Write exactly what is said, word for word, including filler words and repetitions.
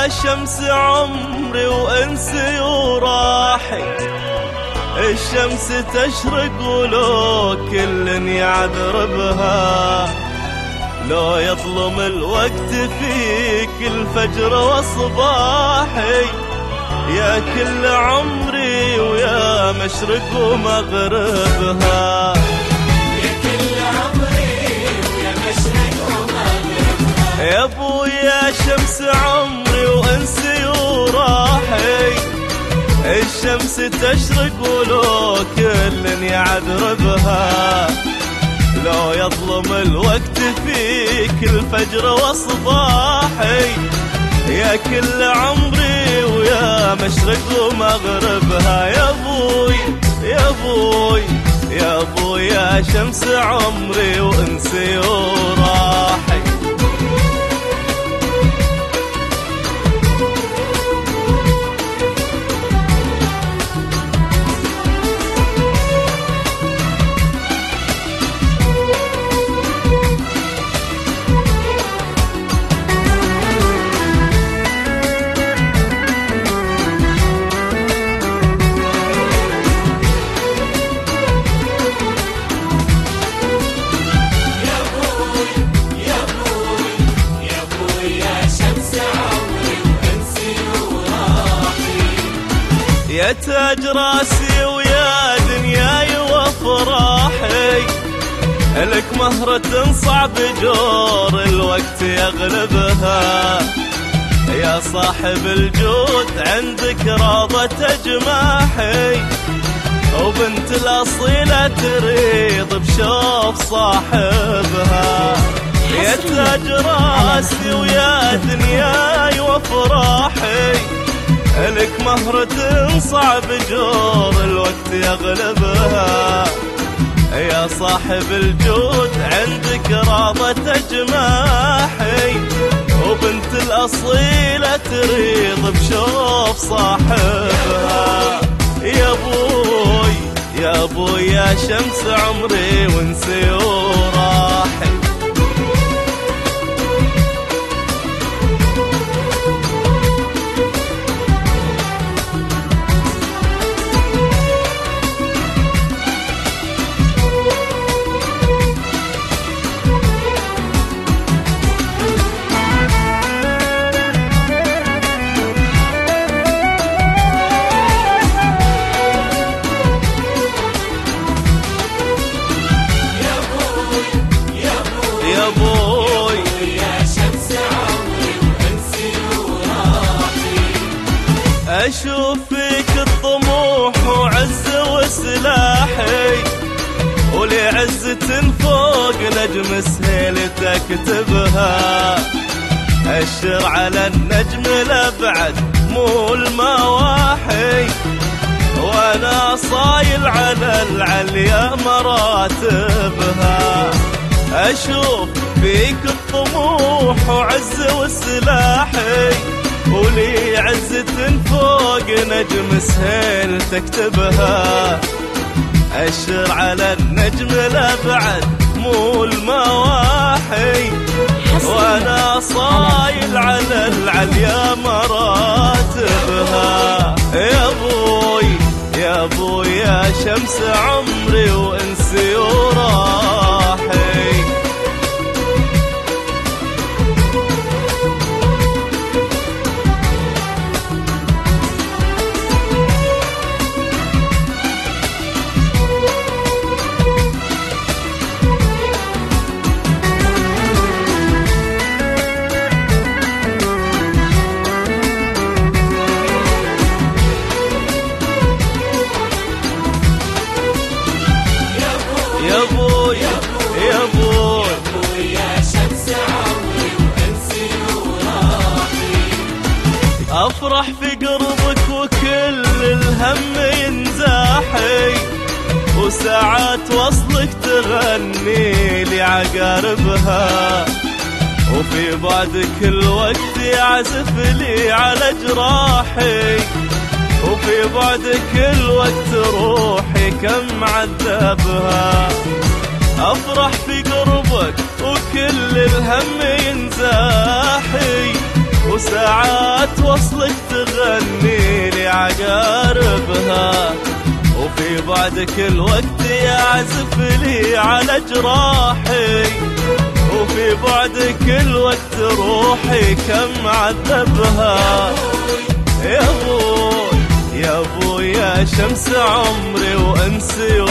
يا شمس عمري وانسي وراحي، الشمس تشرق ولو كل يعذر بها، لو يظلم الوقت فيك الفجر وصباحي، يا كل عمري ويا مشرق ومغربها، يا كل عمري ويا مشرق ومغربها. يا ابو يا شمس عمري وانسي وراحي، الشمس تشرق ولو كل يعذر بها، لو يظلم الوقت فيك الفجر وصباحي، يا كل عمري ويا مشرق ومغربها. يا ابوي يا ابوي يا ابوي يا شمس عمري وانسي وراحي. يا تاج راسي ويا دنياي وافراحي، لك مهرة صعب جور الوقت يغلبها، يا صاحب الجود عندك راضة جماحي، وبنت الأصيلة تريض بشوف صاحبها. يا تاج راسي ويا دنياي وافراحي، لك مهرة صعب جور الوقت يغلبها، يا صاحب الجود عندك راضة جماحي، وبنت الأصيلة تريض بشوف صاحبها. يا ابوي يا ابوي يا شمس عمري وانسي وراحي. يا ابوي يا شمس عمري وانسي وراحي، اشوف فيك الطموح وعز وسلاحي، ولعزة فوق نجم سهيلتك تبها، اشر على النجم الابعد مو المواحي، وانا صايل على العليا مراتبها، أشوف فيك الطموح وعز وسلاحي، ولي عزة فوق نجم سهيل تكتبها، أشر على النجم الأبعد مو المواحي، وأنا صايل على العليا مراتبها. يا أبوي يا أبوي يا شمس عمري وانسي وراحي. يا ابوي يا ابوي يا شمس عمري وانسي وراحي، افرح في قربك وكل الهم ينزاحي، وساعات وصلك تغني لي عقاربها، وفي بعدك الوقت يعزف لي على جراحي، وفي بعدك الوقت روحي كم عذبها. افرح في قربك وكل الهم ينزاحي، وساعات وصلك تغني لي عقاربها، وفي بعدك الوقت يعزف لي على جراحي، وفي بعدك الوقت روحي كم عذبها. يا ابوي يا ابوي يا شمس عمري وانسي